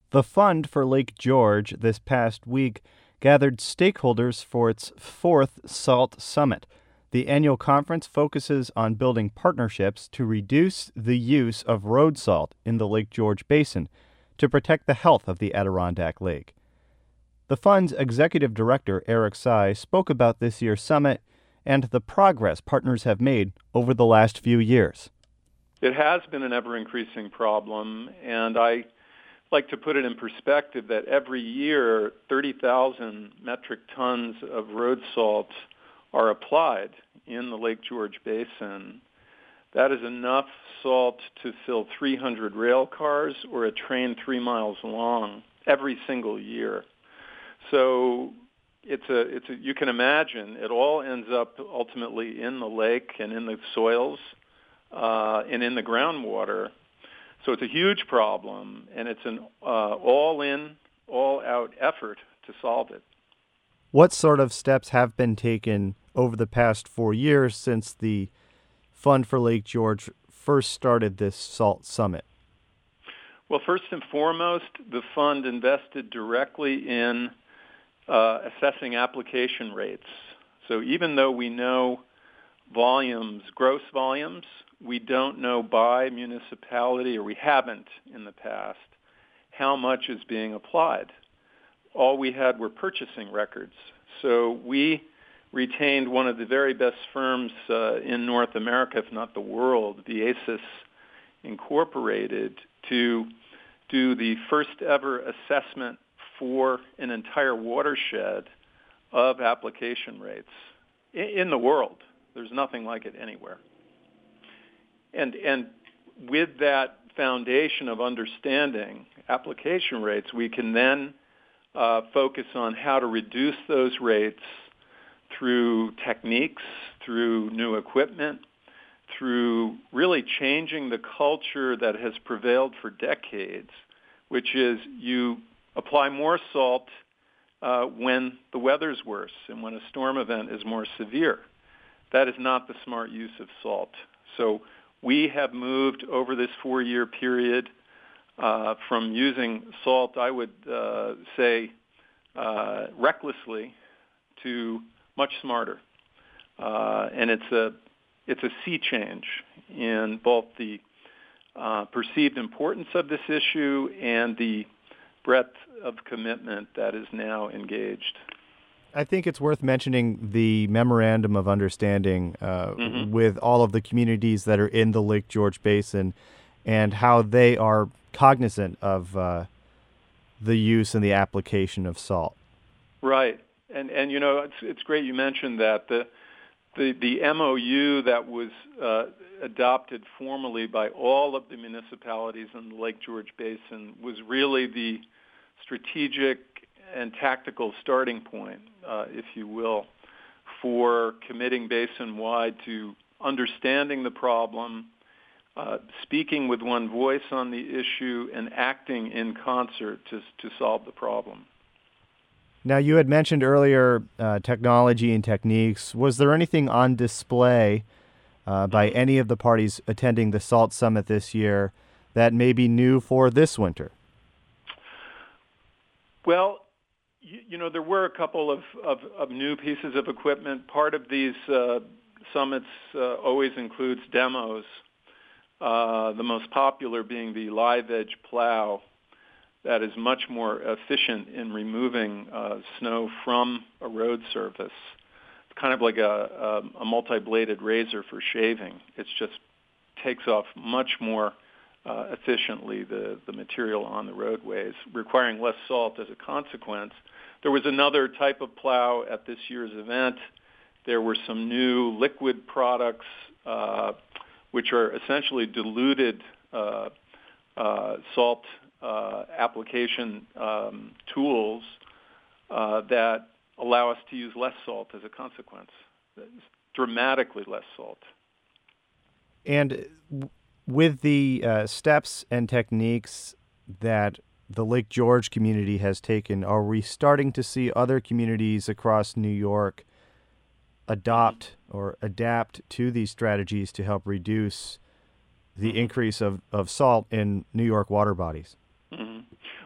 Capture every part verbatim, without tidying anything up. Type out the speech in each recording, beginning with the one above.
The Fund for Lake George this past week gathered stakeholders for its fourth SALT Summit. The annual conference focuses on building partnerships to reduce the use of road salt in the Lake George Basin to protect the health of the Adirondack Lake. The Fund's executive director, Eric Sy, spoke about this year's summit and the progress partners have made over the last few years. It has been an ever-increasing problem, and I like to put it in perspective that every year thirty thousand metric tons of road salt are applied in the Lake George Basin. That is enough salt to fill three hundred rail cars or a train three miles long every single year. So it's a, it's a, you can imagine it all ends up ultimately in the lake and in the soils uh, and in the groundwater. So it's a huge problem, and it's an uh, all-in, all-out effort to solve it. What sort of steps have been taken over the past four years since the Fund for Lake George first started this SALT Summit? Well, first and foremost, the fund invested directly in uh, assessing application rates. So even though we know volumes, gross volumes, we don't know by municipality, or we haven't in the past, how much is being applied. All we had were purchasing records. So we retained one of the very best firms uh, in North America, if not the world, the ASIS Incorporated, to do the first ever assessment for an entire watershed of application rates in the world. There's nothing like it anywhere. And and with that foundation of understanding application rates, we can then uh, focus on how to reduce those rates through techniques, through new equipment, through really changing the culture that has prevailed for decades, which is you apply more salt uh, when the weather's worse and when a storm event is more severe. That is not the smart use of salt. So we have moved over this four-year period uh, from using salt, I would uh, say, uh, recklessly to much smarter. Uh, and it's a it's a sea change in both the uh, perceived importance of this issue and the breadth of commitment that is now engaged. I think it's worth mentioning the Memorandum of Understanding uh, mm-hmm. with all of the communities that are in the Lake George Basin and how they are cognizant of uh, the use and the application of salt. Right. And, and you know, it's, it's great you mentioned that. The, the, the M O U that was uh, adopted formally by all of the municipalities in the Lake George Basin was really the strategic and tactical starting point, uh, if you will, for committing basin-wide to understanding the problem, uh, speaking with one voice on the issue, and acting in concert to, to solve the problem. Now, you had mentioned earlier uh, technology and techniques. Was there anything on display uh, by any of the parties attending the SALT Summit this year that may be new for this winter? Well, You, you know, there were a couple of, of, of new pieces of equipment. Part of these uh, summits uh, always includes demos, uh, the most popular being the Live Edge plow that is much more efficient in removing uh, snow from a road surface. It's kind of like a, a, a multi-bladed razor for shaving. It just takes off much more uh, efficiently the, the material on the roadways, requiring less salt as a consequence. There was another type of plow at this year's event. There were some new liquid products, uh, which are essentially diluted uh, uh, salt uh, application um, tools uh, that allow us to use less salt as a consequence, dramatically less salt. And with the uh, steps and techniques that the Lake George community has taken, are we starting to see other communities across New York adopt or adapt to these strategies to help reduce the increase of, of salt in New York water bodies? Mm-hmm.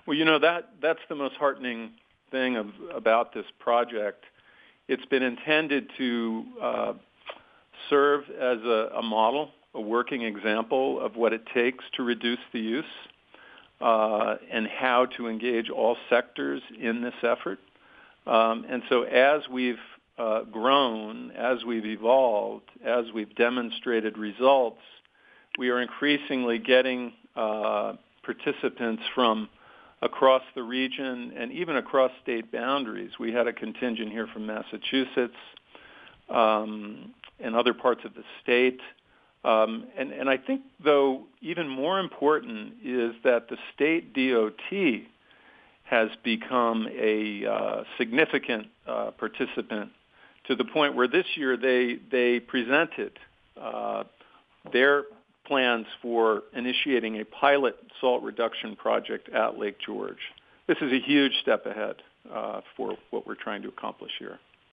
Well, you know, that that's the most heartening thing of, about this project. It's been intended to uh, serve as a, a model, a working example of what it takes to reduce the use uh, and how to engage all sectors in this effort. Um, and so as we've uh, grown, as we've evolved, as we've demonstrated results, we are increasingly getting uh, participants from across the region and even across state boundaries. We had a contingent here from Massachusetts um, and other parts of the state. Um, and, and I think, though, even more important is that the state D O T has become a uh, significant uh, participant to the point where this year they, they presented uh, their plans for initiating a pilot salt reduction project at Lake George. This is a huge step ahead uh, for what we're trying to accomplish here.